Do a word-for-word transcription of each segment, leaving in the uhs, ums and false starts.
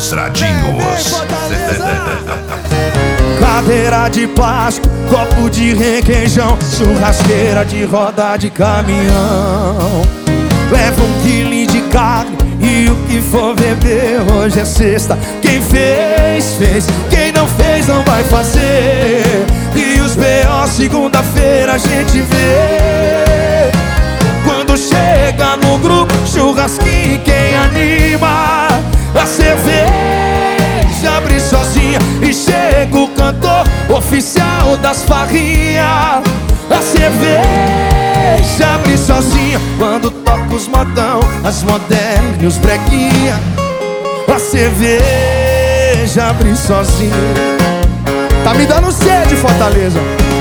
Mostradinhos. Cadeira de plástico, copo de requeijão, churrasqueira de roda de caminhão. Leva um quilo de carne e o que for beber. Hoje é sexta, quem fez, fez. Quem não fez, não vai fazer. E os B O segunda-feira a gente vê. Quando chega no grupo, churrasquinho, quem anima? A cerveja abre sozinha e chega o cantor oficial das farrinhas. A cerveja abre sozinha quando toca os modão, as modernas e os brequinha. A cerveja abre sozinha. Tá me dando sede, Fortaleza.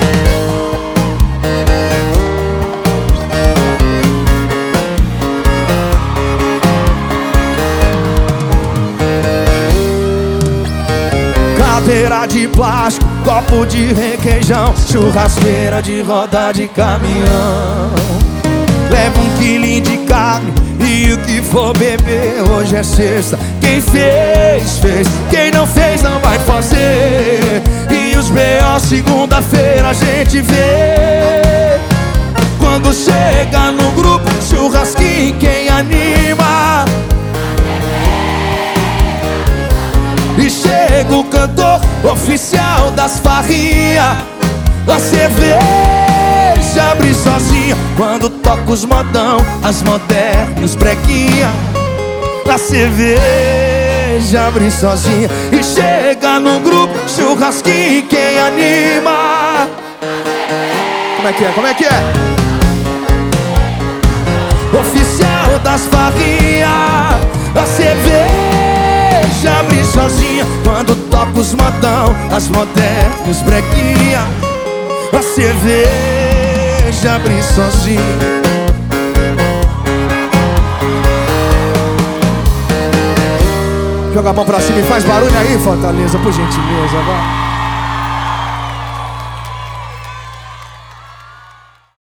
Cadeira de plástico, copo de requeijão, churrasqueira de roda de caminhão. Leva um quilo de carne e o que for beber. Hoje é sexta, quem fez, fez. Quem não fez, não vai fazer. E os B O segunda-feira a gente vê. Quando chega no grupo, churrasquinho, quem anima? E chega o cantor oficial das farrinhas. A cerveja abre sozinha quando toca os modão, as modernas e os brequinha. A cerveja abre sozinha e chega no grupo, churrasquinho, quem anima? Como é que é? Como é que é? Oficial das farrinhas. A cerveja abre sozinha quando toca os modão, as modernas e os brequinha. A cerveja abre sozinha. Joga a mão pra cima e faz barulho aí, Fortaleza, por gentileza, vai.